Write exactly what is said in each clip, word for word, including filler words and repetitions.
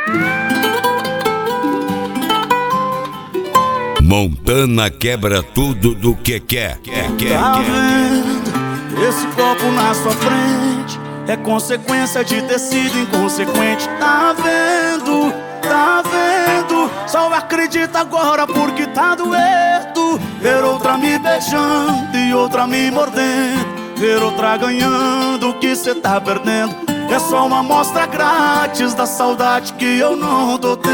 Montana quebra tudo do que quer. Tá vendo esse copo na sua frente? É consequência de ter sido inconsequente. Tá vendo, tá vendo? Só acredita agora porque tá doendo. Ver outra me beijando e outra me mordendo. Ver outra ganhando o que cê tá perdendo. É só uma amostra grátis da saudade que eu não tô tendo.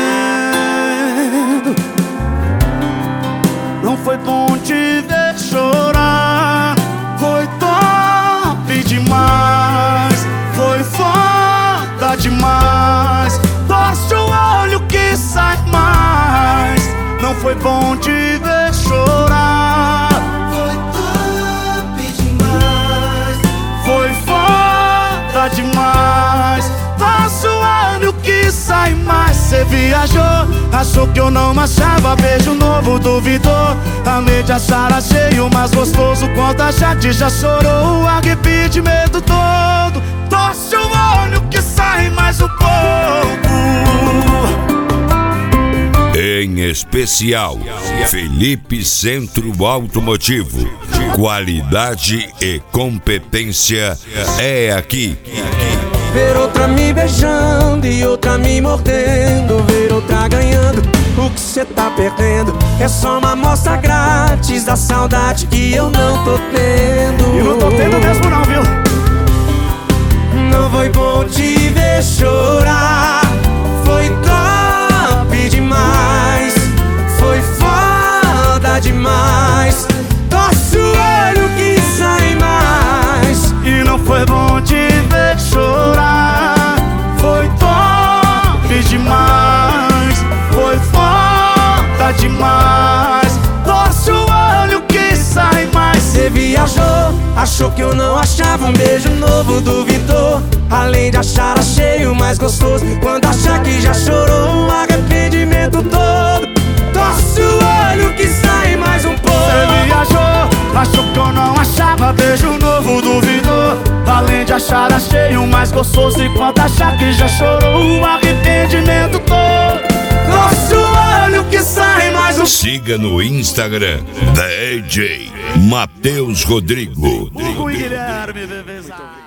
Não foi bom te ver chorar, foi top demais, foi foda demais. Torce o olho que sai mais. Não foi bom te ver chorar, foi top demais, foi foda demais. Torce o olho que sai mais. Cê viajou, achou que eu não achava. Beijo novo, duvidou. Amei de achar, achei o mais gostoso. Quando a gente já chorou, o arrependimento todo. Torce o olho que sai mais um pouco. Em especial, Felipe Centro Automotivo. Qualidade e competência é aqui. Ver outra me beijando e outra me mordendo. Ver outra ganhando o que cê tá perdendo. É só uma amostra grátis da saudade que eu não tô tendo. E não tô tendo mesmo não, viu? Não foi bom te ver chorar, foi top demais, foi foda demais. Torce o olho que sai mais. E não foi bom te ver chorar, foi top demais, foi foda demais. Torce o olho que sai mais. Cê viajou, achou que eu não achava. Um beijo novo, duvidou. Além de achar, achei o mais gostoso. Quando achar que já chorou, o arrependimento todo. Torce o olho que sai mais um pouco. Cê viajou, achou que eu não achava. Beijo novo, duvidou. Além de achar, achei o mais gostoso. E quando achar que já chorou, o arrependimento todo. Torce o olho que sai mais um. Siga no Instagram D J Matheus Rodrigo. Hugo e Guilherme, bebês.